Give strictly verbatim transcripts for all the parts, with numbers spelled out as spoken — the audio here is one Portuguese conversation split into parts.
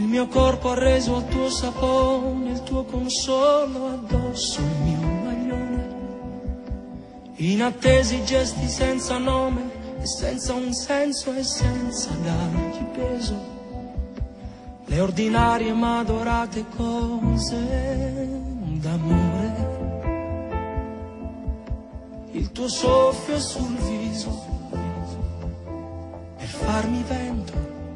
mio corpo ha reso al tuo sapone, il tuo consolo addosso il mio maglione. Inattesi gesti senza nome e senza un senso e senza dargli peso. Le ordinarie ma adorate cose d'amore. Il tuo soffio sul viso per farmi vento.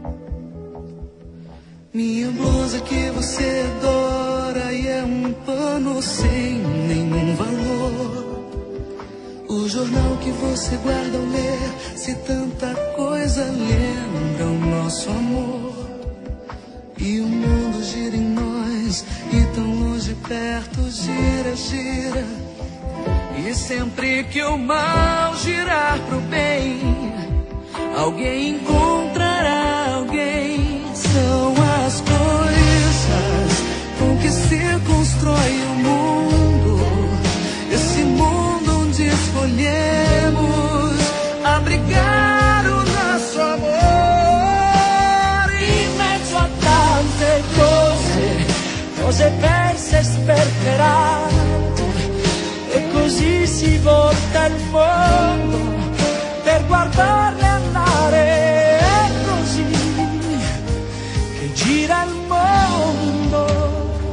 Minha blusa que você adora e é um pano sem nenhum valor. O jornal que você guarda ao ler, se tanta coisa lembra o nosso amor. E o mundo gira em nós, e tão longe perto gira, gira. E sempre que o mal girar pro bem, alguém encontrará alguém. São as coisas com que se constrói o mundo. Esse mundo onde escolhemos abrigar o nosso amor. In mezzo a tante cose, cose perse e sperperate, e così si volta il mondo per guardarle andare. È così che gira il mondo.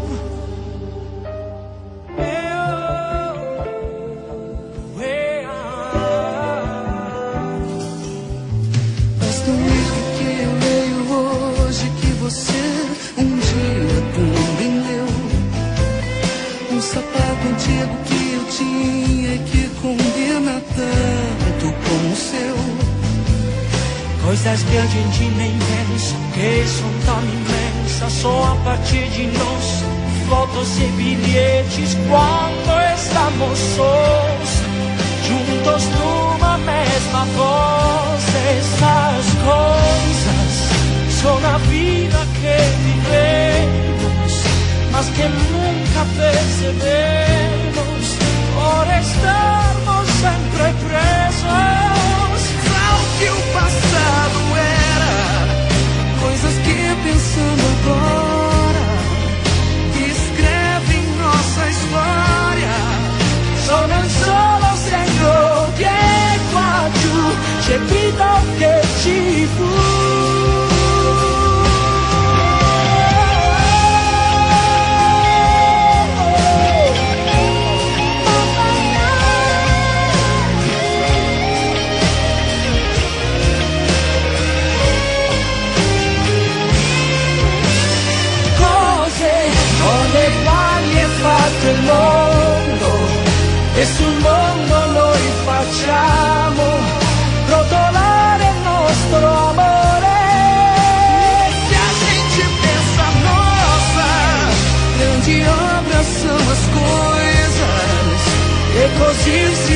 Basta um livro que eu leio hoje, que você um dia também leu. Um sapato antigo que eu tinha e que combina tanto com o seu. Questa spiaggia in Cina immensa, che son tan inmensa, só a partir de nós, fotos e bilhetes, quando estamos sós, juntos numa mesma voz. Essas coisas são a vida que vivemos, mas que nunca percebemos, por estarmos sempre presos ao que o passado era, coisas que pensando agora escrevem nossa história. Sono il solo segno che qua giù c'è vita che ci fu. Il mondo, e sul mondo noi facciamo rotolare il nostro amore. Se a gente pensa, nossa, grande obra são as coisas, E così si